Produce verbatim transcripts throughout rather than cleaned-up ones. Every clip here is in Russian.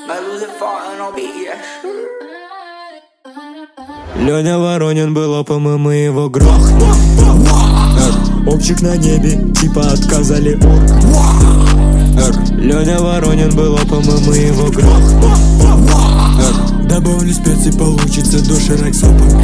Леня Воронин был опом, и мы его грохнули. Обчик на небе, типа отказали орк. Леня Воронин был опом, и мы его грохнули. Добавлю специй, получится доширак с опом.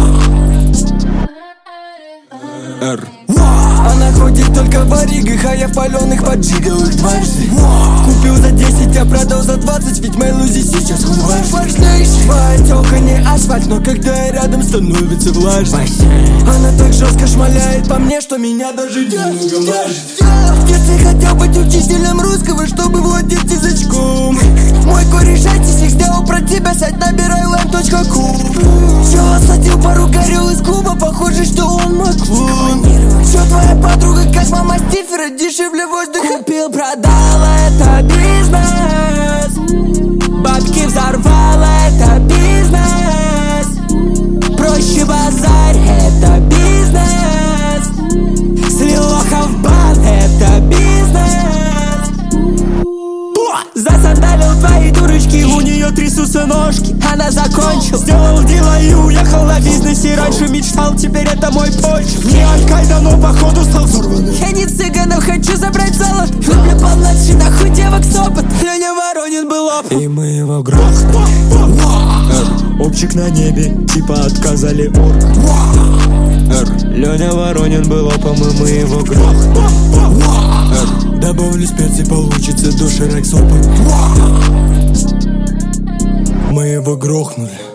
Она ходит только в баригах, а я в паленых поджигал их дважды. Купил за десять, а продал за двадцать, ведь мои лузи сейчас хуй важнейший. Отека не асфальт, но когда я рядом, становится влажно. Она так жестко шмаляет по мне, что меня даже немного влажит. В детстве хотел быть учителем русского, чтобы владеть язычком. Мой кореш айтисик сделал про тебя сайт, набирай лайм точка ком. Чел осадил пару горел из клуба, похоже, что он мой клон. Все твоя подруга, как мама Стифера, дешевле воздуха. Купил, продал, это бизнес. Бабки взорвала, это бизнес. Проще базарь, это бизнес. Слил лоха в бан, это бизнес. Засандалил твои дурочки, у нее трясутся ножки. Она закончил, сделал дело и уехал на бизнесе. Раньше мечтал, теперь это мой почерк. Не Аль-Каида, но походу стал взорванным. Я не цыган, но хочу забрать золото. Люблю помладше, нахуй девок с опыт. Леня Воронин был опыт, и мы его грохнули. Обчик на небе, типа отказали орк. Леня Воронин был опом, и мы его грохнули. Добавлю специй, получится доширак с опом. Мы его грохнули.